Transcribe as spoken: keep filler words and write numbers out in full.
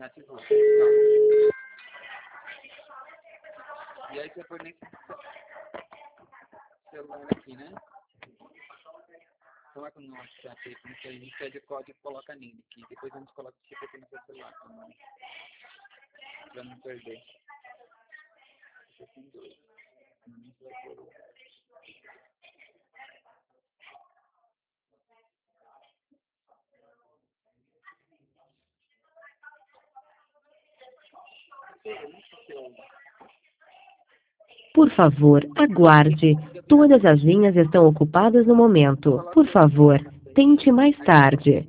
Na tesoura. E aí você põe nesse celular aqui, né? Coloca no WhatsApp aí, como que a gente pede o código e coloca nele aqui. Depois a gente coloca o chip aqui no seu celular também. Pra não perder. Você tem dois. Hum, vai por... Por favor, aguarde. Todas as linhas estão ocupadas no momento. Por favor, tente mais tarde.